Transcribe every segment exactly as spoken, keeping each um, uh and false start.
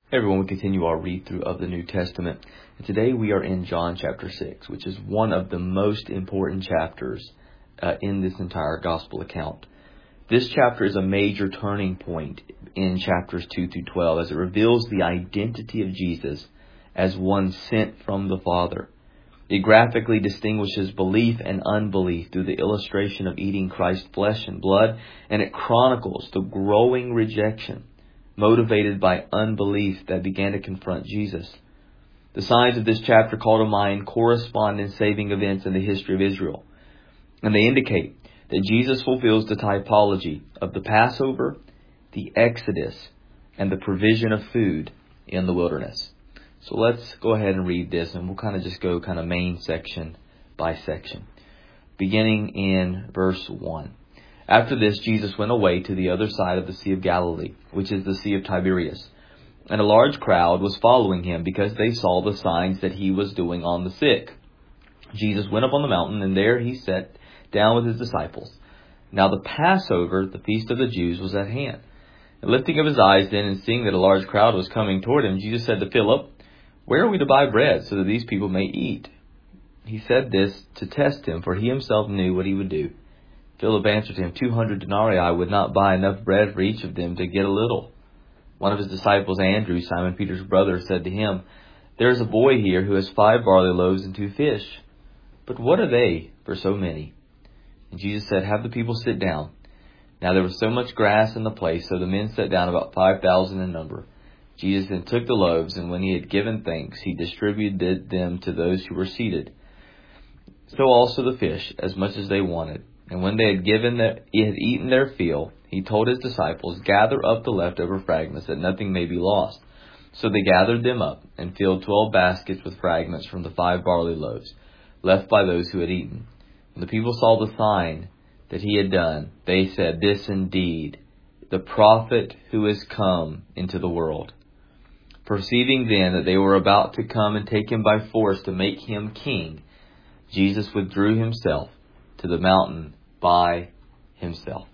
Hey everyone, we continue our read through of the New Testament. And today we are in John chapter six, which is one of the most important chapters uh, in this entire gospel account. This chapter is a major turning point in chapters two through twelve as it reveals the identity of Jesus as one sent from the Father. It graphically distinguishes belief and unbelief through the illustration of eating Christ's flesh and blood, and it chronicles the growing rejection motivated by unbelief that began to confront Jesus. The signs of this chapter call to mind corresponding saving events in the history of Israel, and they indicate that Jesus fulfills the typology of the Passover, the Exodus, and the provision of food in the wilderness. So let's go ahead and read this, and we'll kind of just go kind of main section by section. Beginning in verse one. After this, Jesus went away to the other side of the Sea of Galilee, which is the Sea of Tiberias. And a large crowd was following him because they saw the signs that he was doing on the sick. Jesus went up on the mountain, and there he sat down with his disciples. Now the Passover, the feast of the Jews, was at hand. And lifting up his eyes then, and seeing that a large crowd was coming toward him, Jesus said to Philip, "Where are we to buy bread so that these people may eat?" He said this to test him, for he himself knew what he would do. Philip answered him, Two hundred denarii would not buy enough bread for each of them to get a little. One of his disciples, Andrew, Simon Peter's brother, said to him, There is a boy here who has five barley loaves and two fish. But what are they for so many? And Jesus said, Have the people sit down. Now there was so much grass in the place, so the men sat down, about five thousand in number. Jesus then took the loaves, and when he had given thanks, he distributed them to those who were seated. So also the fish, as much as they wanted. And when they had given their, had eaten their fill, he told his disciples, Gather up the leftover fragments, that nothing may be lost. So they gathered them up, and filled twelve baskets with fragments from the five barley loaves, left by those who had eaten. When the people saw the sign that he had done, they said, This indeed, the prophet who is come into the world. Perceiving then that they were about to come and take him by force to make him king, Jesus withdrew himself to the mountain by himself.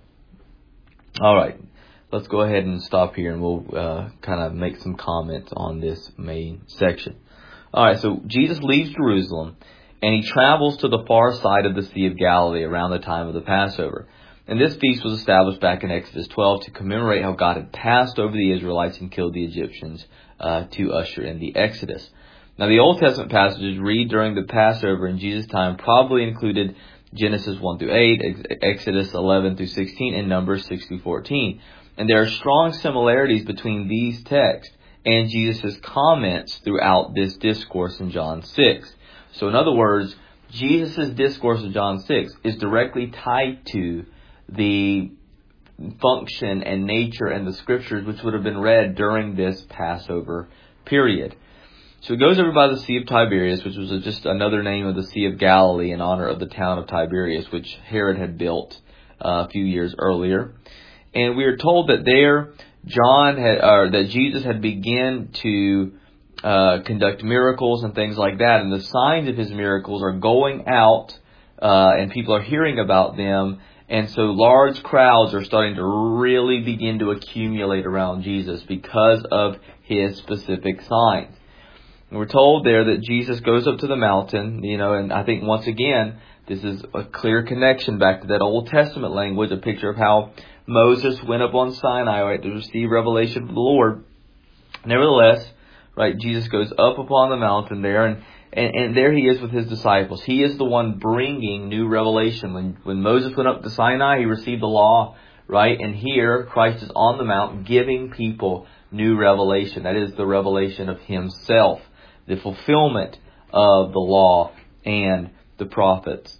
All right, let's go ahead and stop here, and we'll uh, kind of make some comments on this main section. All right, so Jesus leaves Jerusalem, and he travels to the far side of the Sea of Galilee around the time of the Passover. And this feast was established back in Exodus twelve to commemorate how God had passed over the Israelites and killed the Egyptians uh, to usher in the Exodus. Now, the Old Testament passages read during the Passover in Jesus' time probably included Genesis one through eight, Exodus eleven through sixteen, and Numbers six through fourteen. And there are strong similarities between these texts and Jesus' comments throughout this discourse in John six. So in other words, Jesus' discourse in John six is directly tied to the function and nature and the scriptures which would have been read during this Passover period. So it goes over by the Sea of Tiberias, which was just another name of the Sea of Galilee in honor of the town of Tiberias, which Herod had built uh, a few years earlier. And we are told that there, John had, or that Jesus had begun to uh, conduct miracles and things like that, and the signs of his miracles are going out, uh, and people are hearing about them, and so large crowds are starting to really begin to accumulate around Jesus because of his specific signs. We're told there that Jesus goes up to the mountain, you know, and I think once again, this is a clear connection back to that Old Testament language, a picture of how Moses went up on Sinai, right, to receive revelation from the Lord. Nevertheless, right, Jesus goes up upon the mountain there, and, and, and there he is with his disciples. He is the one bringing new revelation. When, when Moses went up to Sinai, he received the law, right, and here Christ is on the mount giving people new revelation. That is the revelation of himself, the fulfillment of the law and the prophets.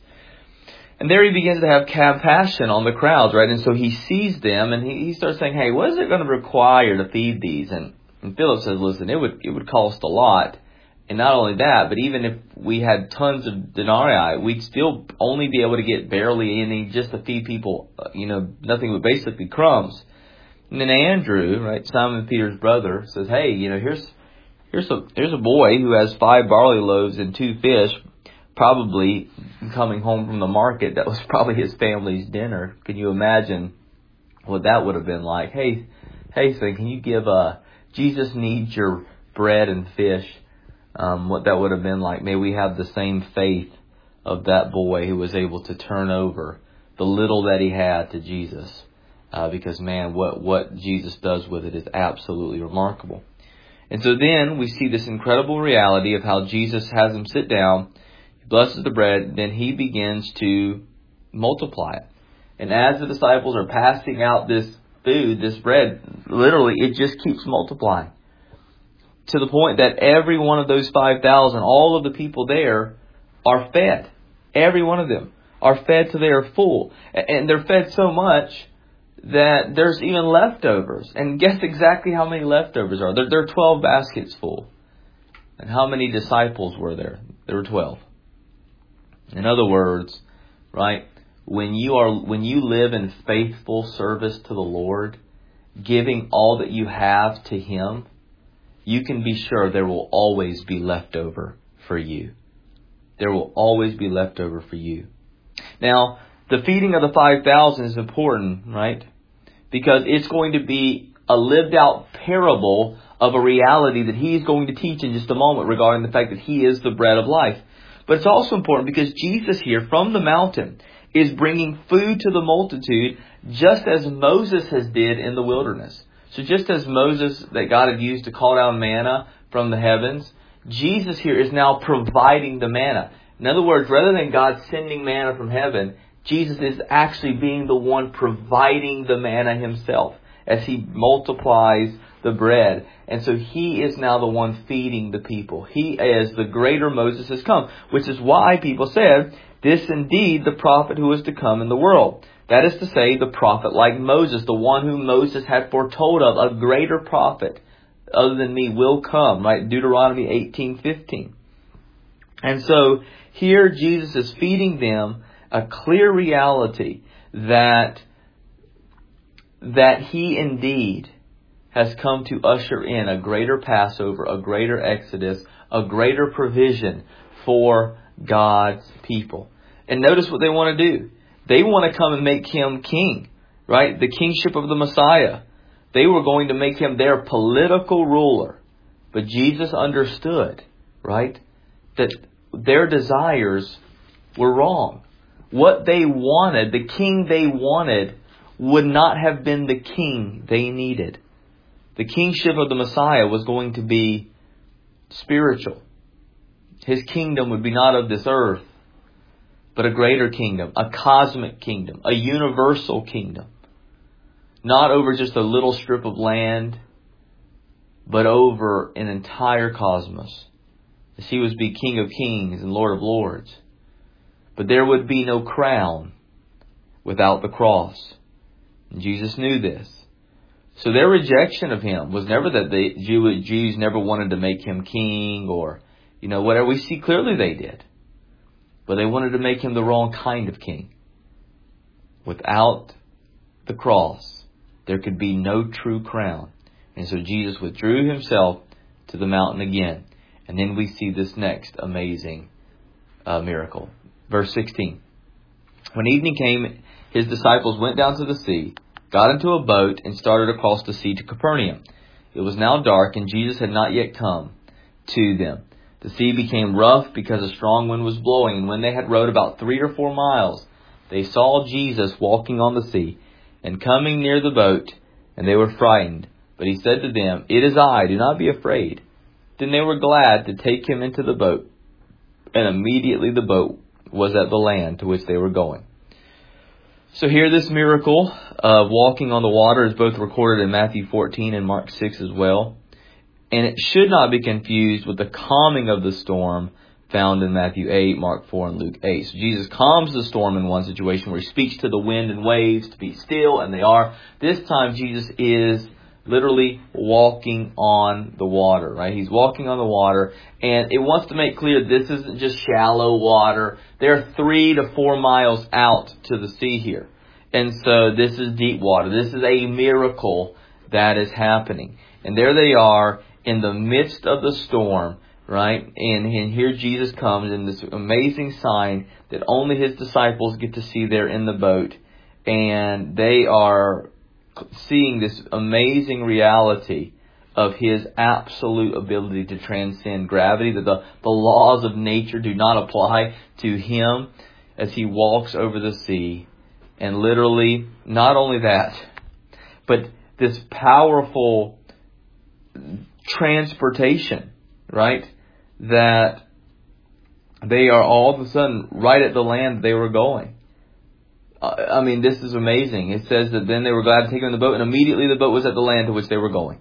And there he begins to have compassion on the crowds, right? And so he sees them, and he, he starts saying, hey, what is it going to require to feed these? And, and Philip says, listen, it would it would cost a lot. And not only that, but even if we had tons of denarii, we'd still only be able to get barely any just to feed people, you know, nothing but basically crumbs. And then Andrew, right, Simon Peter's brother, says, hey, you know, here's Here's a, here's a boy who has five barley loaves and two fish, probably coming home from the market. That was probably his family's dinner. Can you imagine what that would have been like? Hey, hey, son, can you give uh, Jesus needs your bread and fish. Um, what that would have been like. May we have the same faith of that boy who was able to turn over the little that he had to Jesus. Uh, because, man, what, what Jesus does with it is absolutely remarkable. And so then we see this incredible reality of how Jesus has him sit down, he blesses the bread, then he begins to multiply it. And as the disciples are passing out this food, this bread, literally it just keeps multiplying. To the point that every one of those five thousand, all of the people there are fed. Every one of them are fed till they are full. And they're fed so much that there's even leftovers. And guess exactly how many leftovers are. There, there are twelve baskets full. And how many disciples were there? There were twelve. In other words, right, when you are when you live in faithful service to the Lord, giving all that you have to Him, you can be sure there will always be leftover for you. There will always be leftover for you. Now, the feeding of the five thousand is important, right? Because it's going to be a lived out parable of a reality that He's going to teach in just a moment regarding the fact that He is the bread of life. But it's also important because Jesus here from the mountain is bringing food to the multitude just as Moses has did in the wilderness. So just as Moses, that God had used to call down manna from the heavens, Jesus here is now providing the manna. In other words, rather than God sending manna from heaven, Jesus is actually being the one providing the manna Himself as He multiplies the bread. And so He is now the one feeding the people. He is the greater Moses has come, which is why people said, this indeed the prophet who is to come in the world. That is to say, the prophet like Moses, the one whom Moses had foretold of, a greater prophet other than me will come, right? Deuteronomy eighteen fifteen. And so here Jesus is feeding them a clear reality that, that He indeed has come to usher in a greater Passover, a greater Exodus, a greater provision for God's people. And notice what they want to do. They want to come and make Him king, right? The kingship of the Messiah. They were going to make Him their political ruler. But Jesus understood, right, that their desires were wrong. What they wanted, the king they wanted, would not have been the king they needed. The kingship of the Messiah was going to be spiritual. His kingdom would be not of this earth, but a greater kingdom, a cosmic kingdom, a universal kingdom. Not over just a little strip of land, but over an entire cosmos. As He would be King of Kings and Lord of Lords. But there would be no crown without the cross. And Jesus knew this. So their rejection of Him was never that the Jew, Jews never wanted to make Him king or, you know, whatever. We see clearly they did. But they wanted to make Him the wrong kind of king. Without the cross, there could be no true crown. And so Jesus withdrew Himself to the mountain again. And then we see this next amazing uh, miracle. Verse sixteen. When evening came, His disciples went down to the sea, got into a boat, and started across the sea to Capernaum. It was now dark, and Jesus had not yet come to them. The sea became rough because a strong wind was blowing, and when they had rowed about three or four miles, they saw Jesus walking on the sea, and coming near the boat, and they were frightened. But He said to them, "It is I, do not be afraid." Then they were glad to take Him into the boat, and immediately the boat was at the land to which they were going. So here this miracle of walking on the water is both recorded in Matthew fourteen and Mark six as well. And it should not be confused with the calming of the storm found in Matthew eight, Mark four, and Luke eight. So Jesus calms the storm in one situation where He speaks to the wind and waves to be still, and they are. This time Jesus is literally walking on the water, right? He's walking on the water, and it wants to make clear this isn't just shallow water. They're three to four miles out to the sea here. And so this is deep water. This is a miracle that is happening. And there they are in the midst of the storm, right? And, and here Jesus comes in this amazing sign that only His disciples get to see there in the boat. And they are seeing this amazing reality of His absolute ability to transcend gravity, that the, the laws of nature do not apply to Him as He walks over the sea. And literally, not only that, but this powerful transportation, right? That they are all of a sudden right at the land they were going. I mean, this is amazing. It says that then they were glad to take him in the boat, and immediately the boat was at the land to which they were going.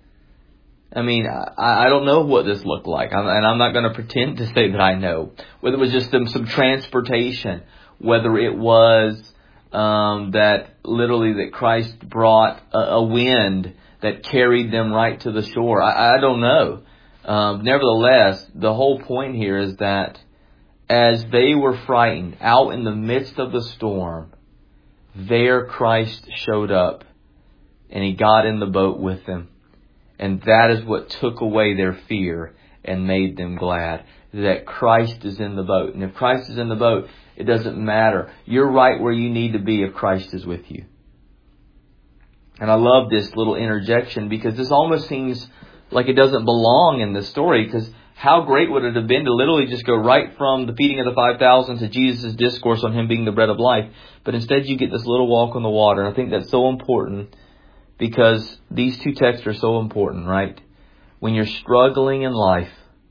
I mean, I, I don't know what this looked like, I'm, and I'm not going to pretend to say that I know. Whether it was just some, some transportation, whether it was um, that literally that Christ brought a, a wind that carried them right to the shore. I, I don't know. Um, nevertheless, the whole point here is that as they were frightened out in the midst of the storm, there Christ showed up and He got in the boat with them. And that is what took away their fear and made them glad, that Christ is in the boat. And if Christ is in the boat, it doesn't matter. You're right where you need to be if Christ is with you. And I love this little interjection because this almost seems like it doesn't belong in this story, because how great would it have been to literally just go right from the feeding of the five thousand to Jesus' discourse on Him being the bread of life. But instead you get this little walk on the water. And I think that's so important because these two texts are so important, right? When you're struggling in life,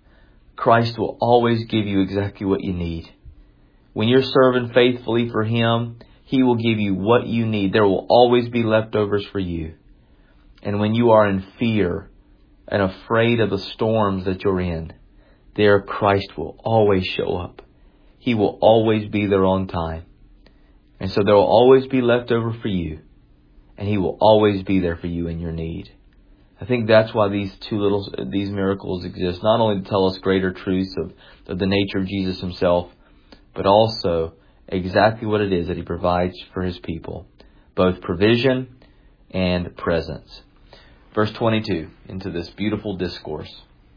Christ will always give you exactly what you need. When you're serving faithfully for Him, He will give you what you need. There will always be leftovers for you. And when you are in fear and afraid of the storms that you're in, there Christ will always show up. He will always be there on time. And so there will always be leftover for you. And He will always be there for you in your need. I think that's why these two little, these miracles exist. Not only to tell us greater truths of, of the nature of Jesus Himself, but also exactly what it is that He provides for His people. Both provision and presence. Verse twenty-two, into this beautiful discourse.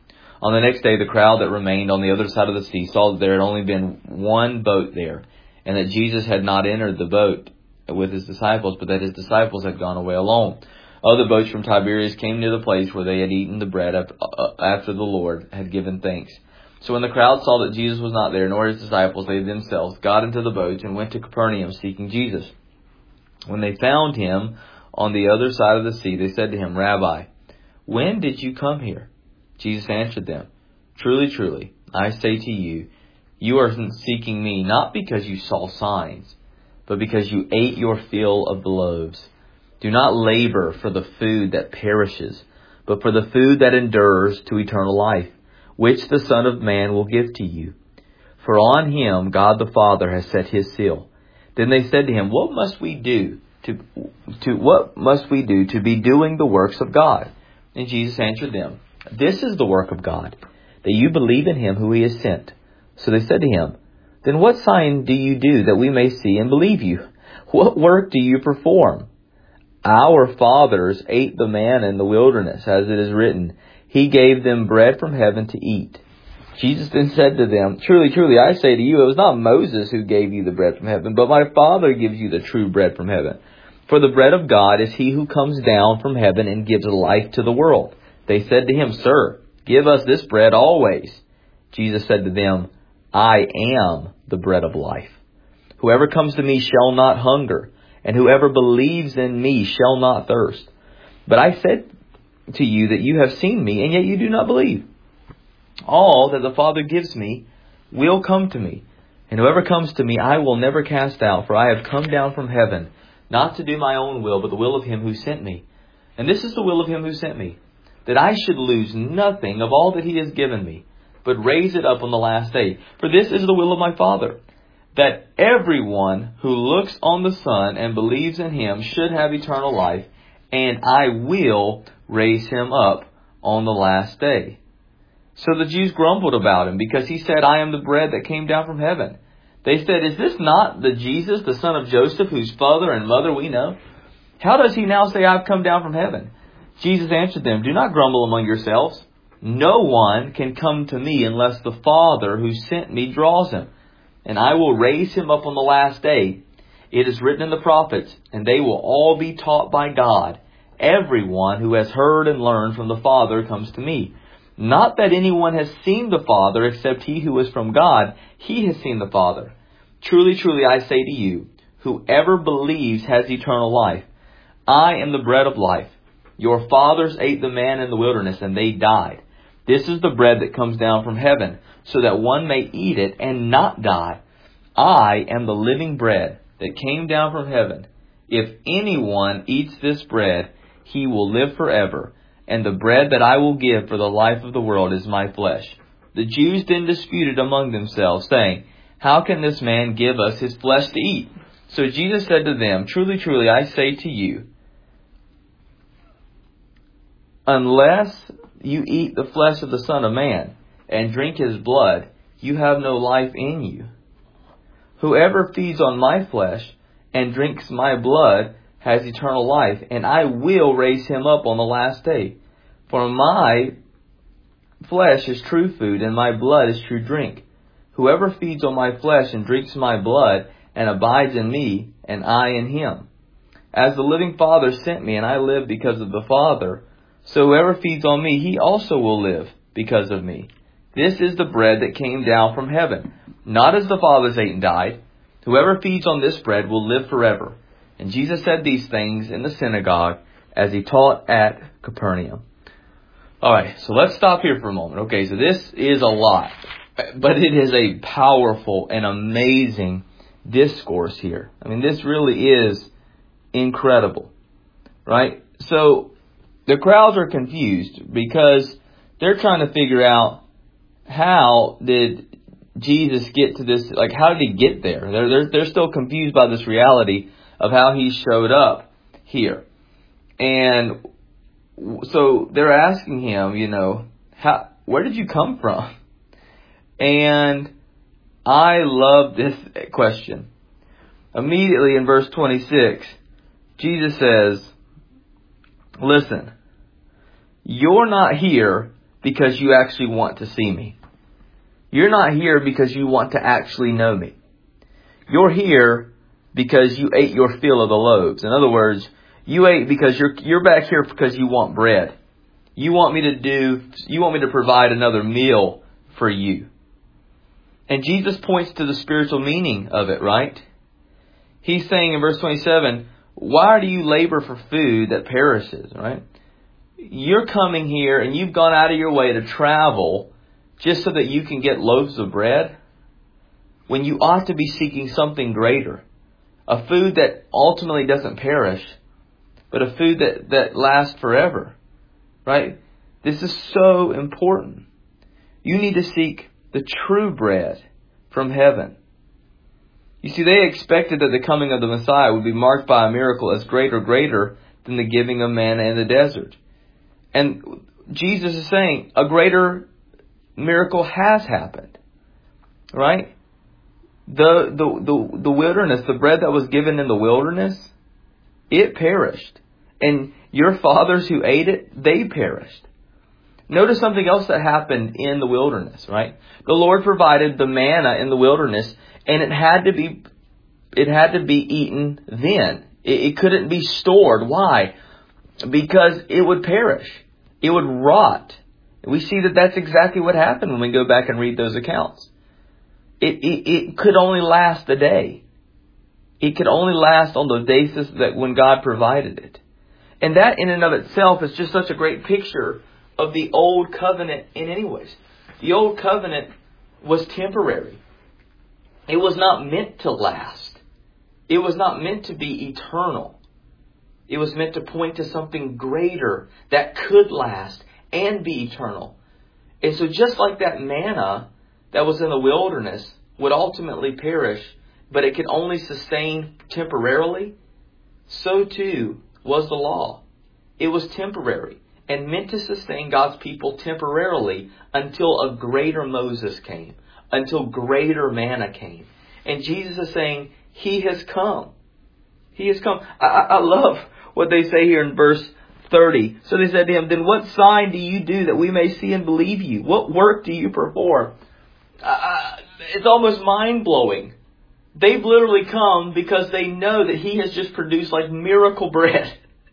On the next day, the crowd that remained on the other side of the sea saw that there had only been one boat there, and that Jesus had not entered the boat with His disciples, but that His disciples had gone away alone. Other boats from Tiberias came near the place where they had eaten the bread after the Lord had given thanks. So when the crowd saw that Jesus was not there, nor His disciples, they themselves got into the boats and went to Capernaum seeking Jesus. When they found Him on the other side of the sea, they said to Him, Rabbi, when did you come here? Jesus answered them, Truly, truly, I say to you, you are seeking me not because you saw signs, but because you ate your fill of the loaves. Do not labor for the food that perishes, but for the food that endures to eternal life, which the Son of Man will give to you. For on Him God the Father has set His seal. Then they said to Him, What must we do to, to what must we do to be doing the works of God? And Jesus answered them, This is the work of God, that you believe in Him who He has sent. So they said to Him, Then what sign do you do that we may see and believe you? What work do you perform? Our fathers ate the manna in the wilderness, as it is written, He gave them bread from heaven to eat. Jesus then said to them, Truly, truly, I say to you, it was not Moses who gave you the bread from heaven, but my Father gives you the true bread from heaven. For the bread of God is He who comes down from heaven and gives life to the world. They said to Him, Sir, give us this bread always. Jesus said to them, I am the bread of life. Whoever comes to me shall not hunger, and whoever believes in me shall not thirst. But I said to you that you have seen me, and yet you do not believe. All that the Father gives me will come to me, and whoever comes to me I will never cast out, for I have come down from heaven, not to do my own will, but the will of Him who sent me. And this is the will of Him who sent me, that I should lose nothing of all that He has given me, but raise it up on the last day. For this is the will of my Father, that everyone who looks on the Son and believes in Him should have eternal life, and I will raise him up on the last day. So the Jews grumbled about Him because He said, I am the bread that came down from heaven. They said, Is this not the Jesus, the son of Joseph, whose father and mother we know? How does He now say, I've come down from heaven? Jesus answered them, Do not grumble among yourselves. No one can come to me unless the Father who sent me draws him. And I will raise him up on the last day. It is written in the prophets, and they will all be taught by God. everyone who has heard and learned from the Father comes to me. Not that anyone has seen the Father except he who is from God. He has seen the Father. Truly, truly, I say to you, whoever believes has eternal life. I am the bread of life. Your fathers ate the manna in the wilderness, and they died. This is the bread that comes down from heaven, so that one may eat it and not die. I am the living bread that came down from heaven. If anyone eats this bread, he will live forever. And the bread that I will give for the life of the world is my flesh. The Jews then disputed among themselves, saying, How can this man give us his flesh to eat? So Jesus said to them, Truly, truly, I say to you, unless you eat the flesh of the Son of Man and drink his blood, you have no life in you. Whoever feeds on my flesh and drinks my blood has eternal life, and I will raise him up on the last day. For my flesh is true food, and my blood is true drink. Whoever feeds on my flesh and drinks my blood and abides in me, and I in him. As the living Father sent me, and I live because of the Father, so whoever feeds on me, he also will live because of me. This is the bread that came down from heaven, not as the fathers ate and died. Whoever feeds on this bread will live forever. And Jesus said these things in the synagogue as he taught at Capernaum. All right, so let's stop here for a moment. Okay, so this is a lot, but it is a powerful and amazing discourse here. I mean, this really is incredible, right? So the crowds are confused because they're trying to figure out, how did Jesus get to this? Like, how did he get there? They're, they're, they're still confused by this reality of how he showed up here. And so they're asking him, you know, how, where did you come from? And I love this question. Immediately in verse twenty-six, Jesus says, listen, you're not here because you actually want to see me. You're not here because you want to actually know me. You're here because you ate your fill of the loaves. In other words, you ate because you're you're back here because you want bread. You want me to do, you want me to provide another meal for you. And Jesus points to the spiritual meaning of it, right? He's saying in verse twenty-seven, why do you labor for food that perishes, right? You're coming here and you've gone out of your way to travel just so that you can get loaves of bread, when you ought to be seeking something greater. A food that ultimately doesn't perish, but a food that, that lasts forever. Right? This is so important. You need to seek the true bread from heaven. You see, they expected that the coming of the Messiah would be marked by a miracle as great or greater than the giving of manna in the desert. And Jesus is saying a greater miracle has happened. Right? The, the, the, the wilderness, the bread that was given in the wilderness, it perished. And your fathers who ate it, they perished. Notice something else that happened in the wilderness, right? The Lord provided the manna in the wilderness, and it had to be, it had to be eaten then. It, it couldn't be stored. Why? Because it would perish. It would rot. We see that that's exactly what happened when we go back and read those accounts. It, it, it could only last a day. It could only last on the basis that when God provided it. And that in and of itself is just such a great picture of the old covenant in any ways. The old covenant was temporary. It was not meant to last. It was not meant to be eternal. It was meant to point to something greater that could last and be eternal. And so just like that manna that was in the wilderness would ultimately perish, but it could only sustain temporarily, so too was the law. It was temporary and meant to sustain God's people temporarily until a greater Moses came, until greater manna came. And Jesus is saying, He has come. He has come. I, I love what they say here in verse thirty. So they said to him, then what sign do you do that we may see and believe you? What work do you perform? Uh, it's almost mind-blowing. They've literally come because they know that He has just produced like miracle bread.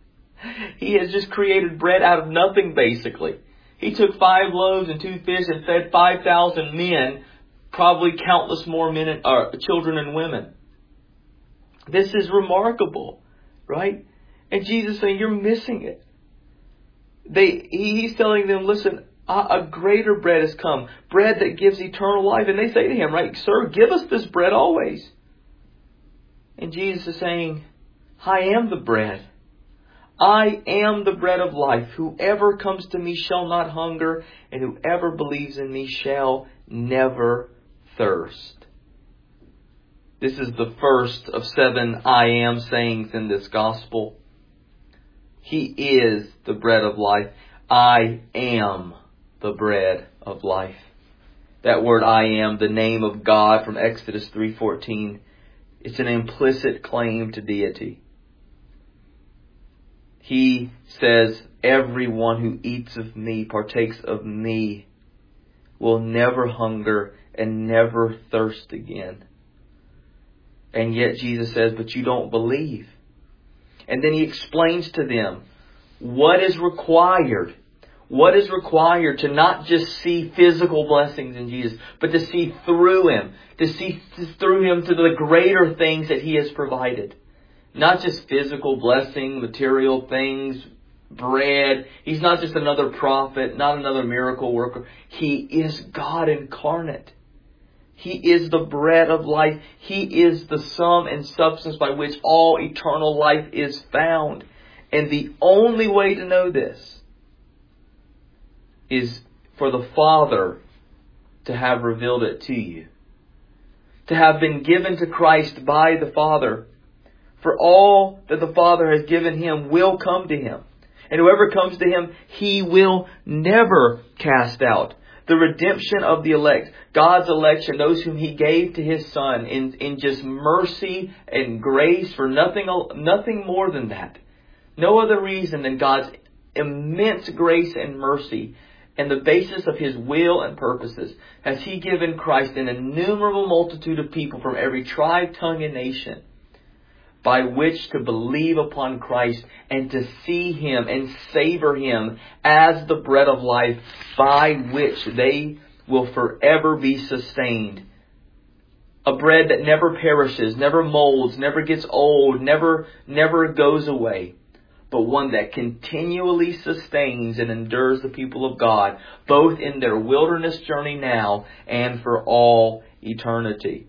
He has just created bread out of nothing, basically. He took five loaves and two fish and fed five thousand men, probably countless more men and uh, children and women. This is remarkable, right? And Jesus is saying, you're missing it. They, He's telling them, listen, a, a greater bread has come. Bread that gives eternal life. And they say to Him, right, sir, give us this bread always. And Jesus is saying, I am the bread. I am the bread of life. Whoever comes to me shall not hunger, and whoever believes in me shall never thirst. This is the first of seven I am sayings in this gospel. He is the bread of life. I am the bread of life. That word I am, the name of God from Exodus three fourteen, it's an implicit claim to deity. He says, everyone who eats of me, partakes of me, will never hunger and never thirst again. And yet Jesus says, but you don't believe. And then He explains to them what is required. What is required to not just see physical blessings in Jesus, but to see through Him, to see through Him to the greater things that He has provided. Not just physical blessing, material things, bread. He's not just another prophet, not another miracle worker. He is God incarnate. He is the bread of life. He is the sum and substance by which all eternal life is found. And the only way to know this is for the Father to have revealed it to you. To have been given to Christ by the Father. For all that the Father has given Him will come to Him. And whoever comes to Him, He will never cast out. The redemption of the elect, God's election, those whom He gave to His Son in, in just mercy and grace for nothing, nothing more than that. No other reason than God's immense grace and mercy and the basis of His will and purposes has He given Christ an innumerable multitude of people from every tribe, tongue, and nation, by which to believe upon Christ and to see Him and savor Him as the bread of life by which they will forever be sustained. A bread that never perishes, never molds, never gets old, never, never goes away, but one that continually sustains and endures the people of God, both in their wilderness journey now and for all eternity.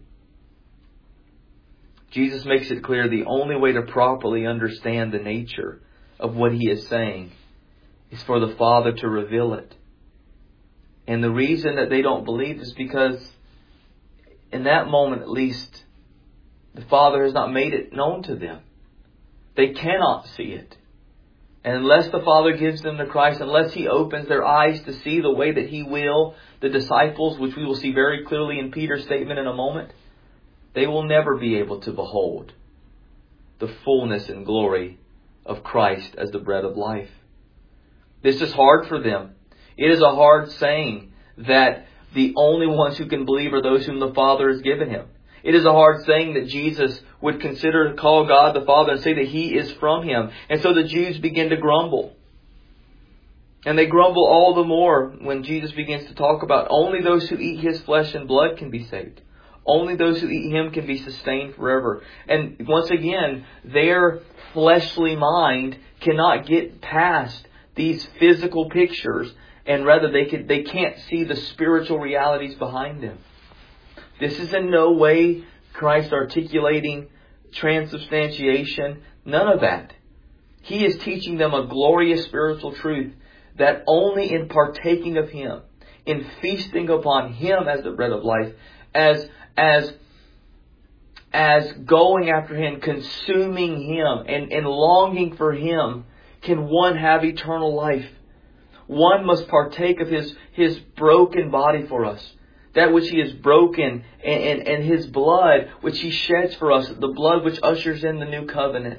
Jesus makes it clear the only way to properly understand the nature of what He is saying is for the Father to reveal it. And the reason that they don't believe is because in that moment at least, the Father has not made it known to them. They cannot see it. And unless the Father gives them to Christ, unless He opens their eyes to see the way that He will, the disciples, which we will see very clearly in Peter's statement in a moment, they will never be able to behold the fullness and glory of Christ as the bread of life. This is hard for them. It is a hard saying that the only ones who can believe are those whom the Father has given Him. It is a hard saying that Jesus would consider to call God the Father and say that He is from Him. And so the Jews begin to grumble. And they grumble all the more when Jesus begins to talk about only those who eat His flesh and blood can be saved. Only those who eat Him can be sustained forever. And once again, their fleshly mind cannot get past these physical pictures, and rather they can, they can't see the spiritual realities behind them. This is in no way Christ articulating transubstantiation. None of that. He is teaching them a glorious spiritual truth that only in partaking of Him, in feasting upon Him as the bread of life, as as as going after Him, consuming Him, and, and longing for Him, can one have eternal life. One must partake of His, His broken body for us. That which He has broken, and, and, and His blood which He sheds for us, the blood which ushers in the new covenant.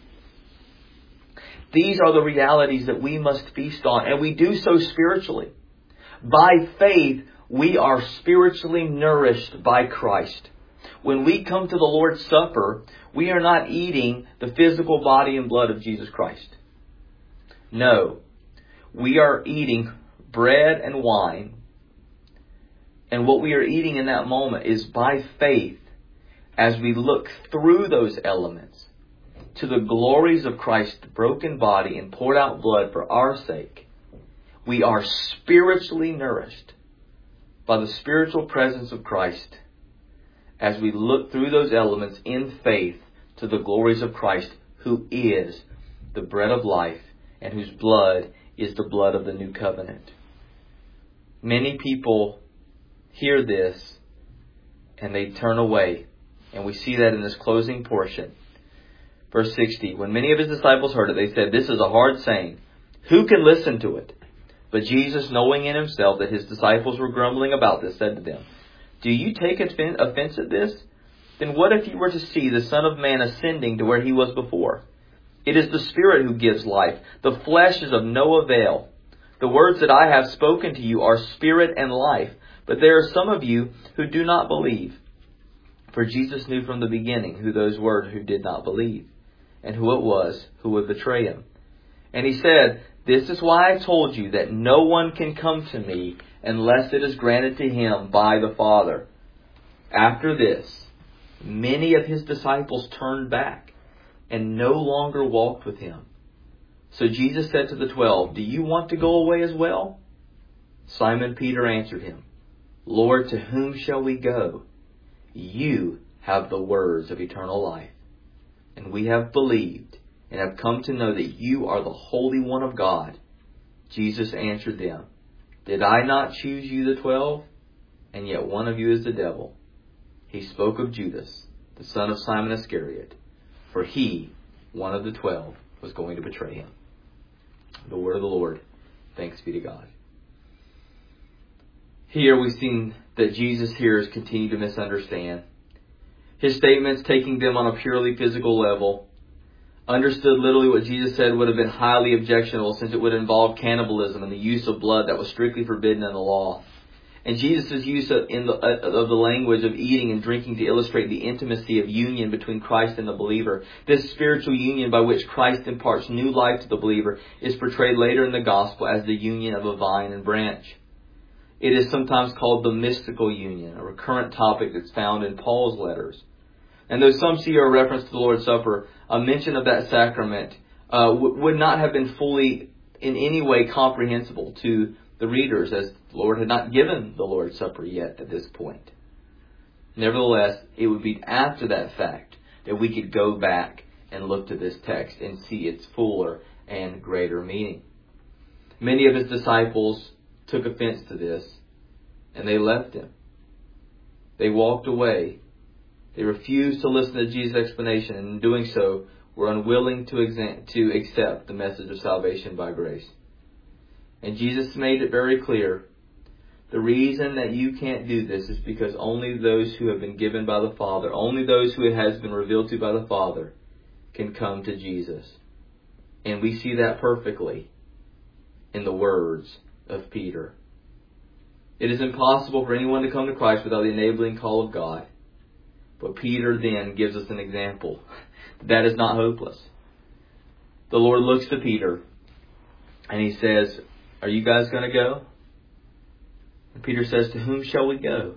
These are the realities that we must feast on, and we do so spiritually. By faith, we are spiritually nourished by Christ. When we come to the Lord's Supper, we are not eating the physical body and blood of Jesus Christ. No, we are eating bread and wine. And what we are eating in that moment is by faith, as we look through those elements to the glories of Christ's broken body and poured out blood for our sake, we are spiritually nourished by the spiritual presence of Christ as we look through those elements in faith to the glories of Christ, who is the bread of life and whose blood is the blood of the new covenant. Many people hear this and they turn away. And we see that in this closing portion. Verse sixty, when many of his disciples heard it, they said, "This is a hard saying. Who can listen to it?" But Jesus, knowing in himself that his disciples were grumbling about this, said to them, "Do you take offense at this? Then what if you were to see the Son of Man ascending to where he was before? It is the Spirit who gives life. The flesh is of no avail. The words that I have spoken to you are spirit and life. But there are some of you who do not believe." For Jesus knew from the beginning who those were who did not believe, and who it was who would betray him. And he said, "This is why I told you that no one can come to me unless it is granted to him by the Father." After this, many of his disciples turned back and no longer walked with him. So Jesus said to the twelve, "Do you want to go away as well?" Simon Peter answered him, "Lord, to whom shall we go? You have the words of eternal life. And we have believed and have come to know that you are the Holy One of God." Jesus answered them, "Did I not choose you the twelve? And yet one of you is the devil." He spoke of Judas, the son of Simon Iscariot, for he, one of the twelve, was going to betray him. The word of the Lord. Thanks be to God. Here we've seen that Jesus' hearers continue to misunderstand. His statements, taking them on a purely physical level, understood literally what Jesus said would have been highly objectionable, since it would involve cannibalism and the use of blood that was strictly forbidden in the law. And Jesus' use of, in the, of the language of eating and drinking to illustrate the intimacy of union between Christ and the believer. This spiritual union by which Christ imparts new life to the believer is portrayed later in the gospel as the union of a vine and branch. It is sometimes called the mystical union, a recurrent topic that's found in Paul's letters. And though some see a reference to the Lord's Supper, a mention of that sacrament uh, w- would not have been fully in any way comprehensible to the readers, as the Lord had not given the Lord's Supper yet at this point. Nevertheless, it would be after that fact that we could go back and look to this text and see its fuller and greater meaning. Many of his disciples took offense to this, and they left him. They walked away. They refused to listen to Jesus' explanation, and in doing so, were unwilling to, exa- to accept the message of salvation by grace. And Jesus made it very clear, the reason that you can't do this is because only those who have been given by the Father, only those who it has been revealed to by the Father, can come to Jesus. And we see that perfectly in the words of Peter. It is impossible for anyone to come to Christ without the enabling call of God. But Peter then gives us an example. That is not hopeless. The Lord looks to Peter and he says, "Are you guys going to go?" And Peter says, "To whom shall we go?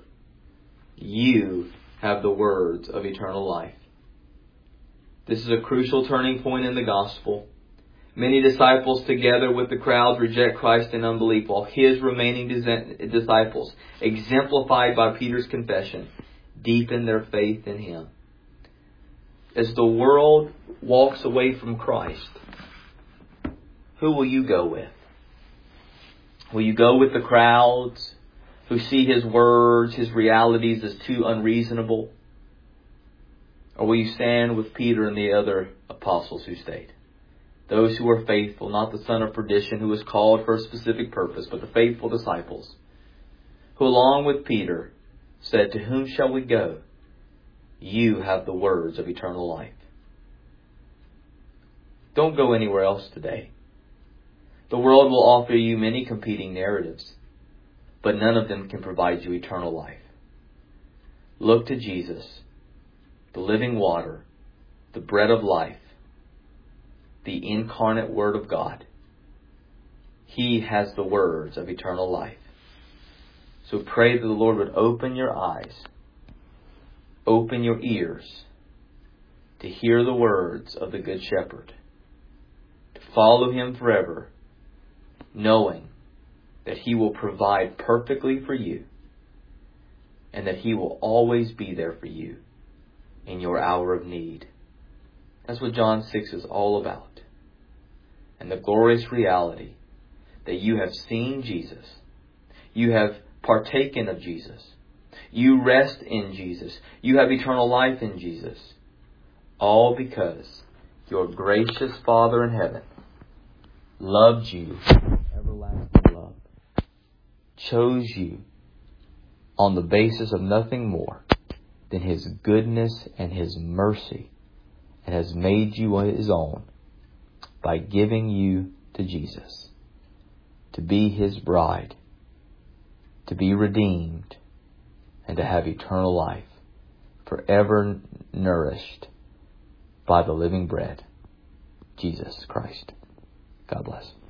You have the words of eternal life." This is a crucial turning point in the gospel. Many disciples, together with the crowds, reject Christ in unbelief, while his remaining disciples, exemplified by Peter's confession, deepen their faith in him. As the world walks away from Christ, who will you go with? Will you go with the crowds who see his words, his realities as too unreasonable? Or will you stand with Peter and the other apostles who stayed? Those who were faithful, not the son of perdition who was called for a specific purpose, but the faithful disciples, who along with Peter said, "To whom shall we go? You have the words of eternal life." Don't go anywhere else today. The world will offer you many competing narratives, but none of them can provide you eternal life. Look to Jesus, the living water, the bread of life, the incarnate Word of God, He has the words of eternal life. So pray that the Lord would open your eyes, open your ears to hear the words of the Good Shepherd, to follow Him forever, knowing that He will provide perfectly for you and that He will always be there for you in your hour of need. That's what John six is all about. And the glorious reality that you have seen Jesus, you have partaken of Jesus, you rest in Jesus, you have eternal life in Jesus, all because your gracious Father in heaven loved you with everlasting love, chose you on the basis of nothing more than His goodness and His mercy, and has made you His own by giving you to Jesus, to be His bride, to be redeemed, and to have eternal life, forever nourished by the living bread, Jesus Christ. God bless.